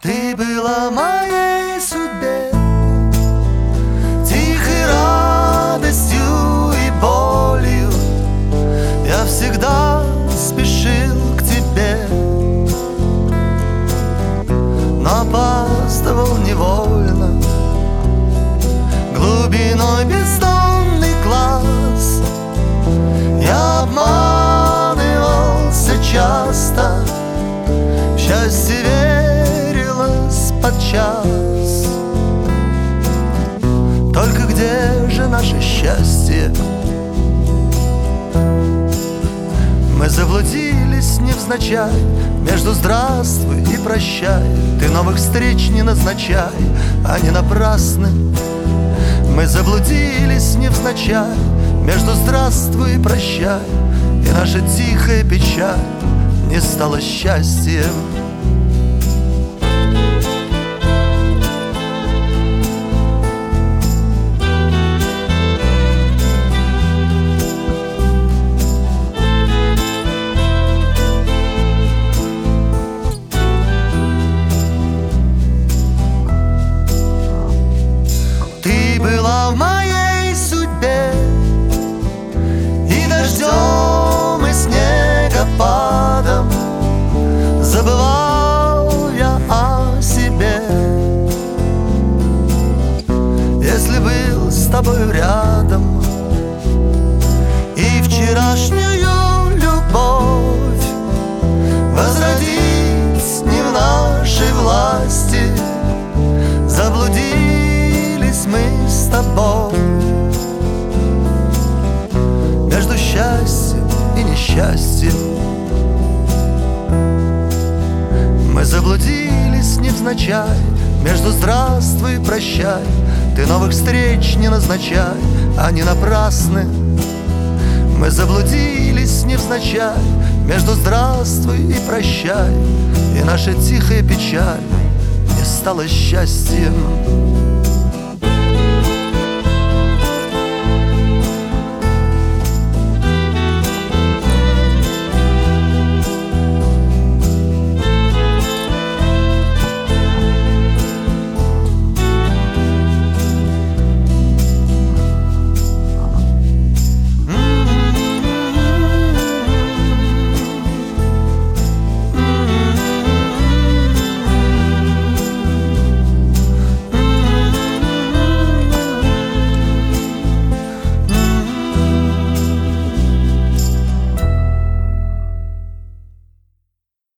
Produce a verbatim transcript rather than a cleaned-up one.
Ты была моей судьбе, тихой радостью и болью. Я всегда спешил к тебе, но опаздывал невольно. Глубиной бездонный глаз я обманывался часто, в счастье верилась подчас. Только где же наше счастье? Мы заблудились невзначай между здравствуй и прощай. Ты новых встреч не назначай, они напрасны. Мы заблудились невзначай между здравствуй и прощай, и наша тихая печаль не стала счастьем. Ты была в моей судьбе, и дождем, и снегопадом забывал я о себе. Если был с тобою рядом, и вчерашнюю любовь возродить не в нашей власти, заблудились мы с тобой между счастьем и несчастьем. Мы заблудились невзначай между здравствуй и прощай. Ты новых встреч не назначай, они напрасны. Мы заблудились невзначай между здравствуй и прощай, и наша тихая печаль не стала счастьем.